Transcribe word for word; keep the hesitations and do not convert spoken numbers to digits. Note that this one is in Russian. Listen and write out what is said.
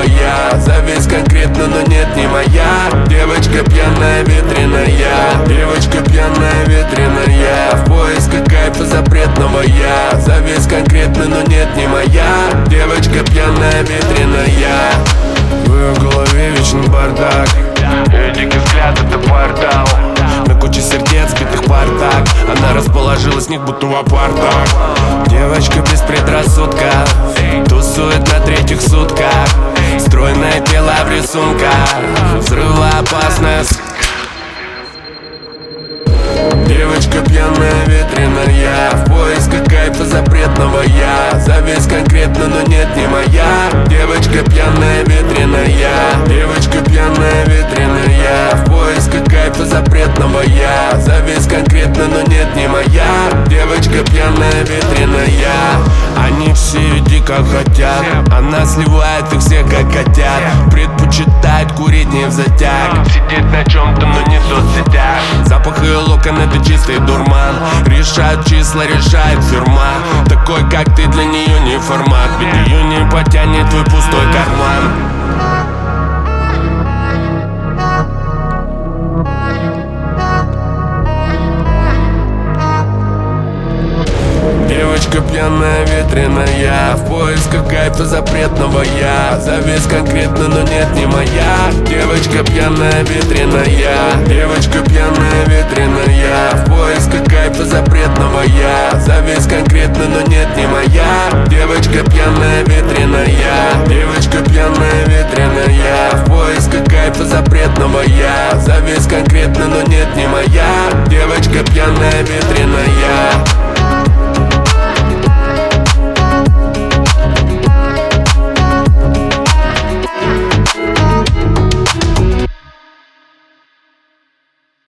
я. Завис конкретно, но нет, не моя. Девочка пьяная, ветреная. Девочка пьяная, ветреная. В поисках кайфа запретного я. Завис конкретно, но нет, не моя. Девочка пьяная, ветреная. В ее голове вечный бардак. Ее дикий взгляд — это портал. На куче сердец, битых портак. Она расположилась в них, будто в апартах. Девочка без предрассудков, тусует на третьих сутках. Стройное тело в рисунках, взрывоопасная. Девочка пьяная, ветреная. В поисках кайфа запретного я. Завис конкретно, но нет, не моя. Девочка пьяная, ветреная. Девочка пьяная, ветреная. В поисках кайфа запретного я. Завис конкретно, но нет, не моя. Девочка пьяная, ветреная. Они все дико хотят, она сливает их всех как котят. Предпочитает курить не взатяг, сидеть на чем-то, но не в соцсетях. Запах ее локон — это чистый дурман. Решают числа, решает фирма. Такой, как ты, для нее не формат. Ведь ее не потянет твой пустой карман. Девочка пьяная, ветреная. В поисках кайфа запретного я. Завис конкретно, но нет, не моя. Девочка пьяная, ветреная. Девочка пьяная, ветреная. В поисках кайфа запретного я. Завис конкретно, но нет, не моя. Девочка пьяная, ветреная. Девочка пьяная, ветреная. В поисках кайфа запретного я. Завис конкретно, но нет, не моя. Девочка пьяная, ветреная.